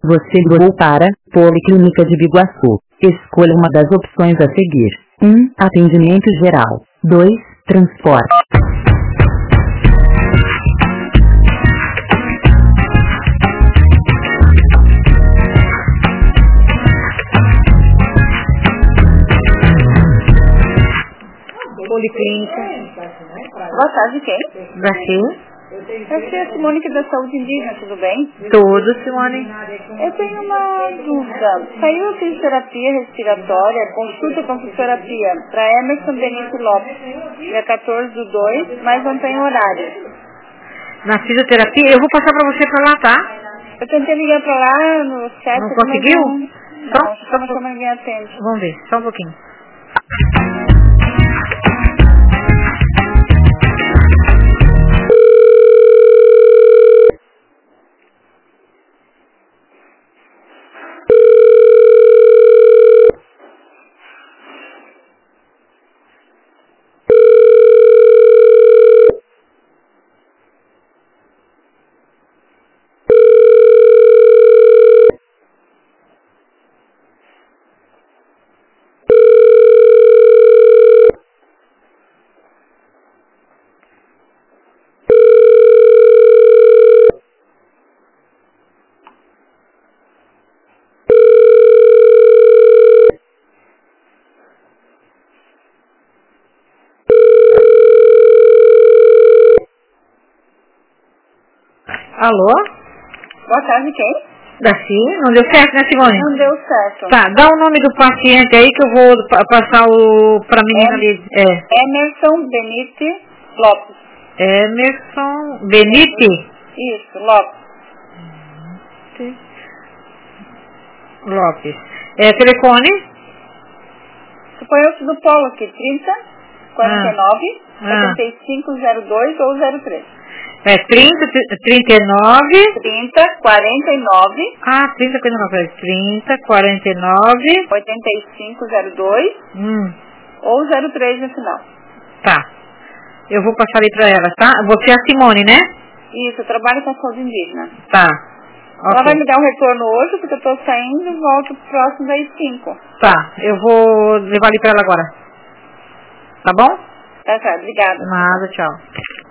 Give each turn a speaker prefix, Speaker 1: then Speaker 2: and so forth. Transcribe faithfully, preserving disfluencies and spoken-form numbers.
Speaker 1: Você ligou para Policlínica de Biguaçu. Escolha uma das opções a seguir. um. Atendimento geral. dois. Transporte.
Speaker 2: Policlínica.
Speaker 3: Boa tarde, quem?
Speaker 2: Daqui.
Speaker 3: Eu sou a Simone, que é da Saúde Indígena, tudo bem?
Speaker 2: Tudo, Simone.
Speaker 3: Eu tenho uma dúvida. Saiu a fisioterapia respiratória, consulta com fisioterapia, para Emerson Benito Lopes, dia quatorze do dois, mas não tem horário.
Speaker 2: Na fisioterapia, eu vou passar pra você pra lá, tá?
Speaker 3: Eu tentei ligar para lá no sete,
Speaker 2: Não conseguiu?
Speaker 3: Não,
Speaker 2: Só,
Speaker 3: não,
Speaker 2: só um
Speaker 3: não,
Speaker 2: pouquinho.
Speaker 3: não ninguém atende.
Speaker 2: Vamos ver, só um pouquinho. Alô?
Speaker 3: Boa tarde, quem?
Speaker 2: Daqui? Não deu certo, né, Simone?
Speaker 3: Não deu certo.
Speaker 2: Tá, dá o nome do paciente aí que eu vou pa- passar o pra menina
Speaker 3: É.
Speaker 2: ali. É.
Speaker 3: Emerson Benito Lopes.
Speaker 2: Emerson Benite
Speaker 3: Isso, Lopes.
Speaker 2: Lopes. É, telefone?
Speaker 3: Suponho do Polo aqui, trinta, quarenta e nove,
Speaker 2: Ah.
Speaker 3: oitenta e cinco, zero dois ou zero três.
Speaker 2: É trinta, trinta e nove.
Speaker 3: trinta, quarenta e nove,
Speaker 2: Ah, trinta, quarenta e nove. trinta, quarenta e nove.
Speaker 3: oitenta e cinco, zero dois
Speaker 2: Hum,
Speaker 3: ou zero três no final.
Speaker 2: tá. Eu vou passar ali pra ela, tá? Você é a Simone, né?
Speaker 3: Isso, eu trabalho com a saúde indígena.
Speaker 2: Tá.
Speaker 3: Ela vai
Speaker 2: Ok.
Speaker 3: me dar um retorno hoje, porque eu tô saindo e volto próximo das cinco.
Speaker 2: Tá, eu vou levar ali pra ela agora. Tá bom?
Speaker 3: Tá certo, obrigada.
Speaker 2: Nada, tchau.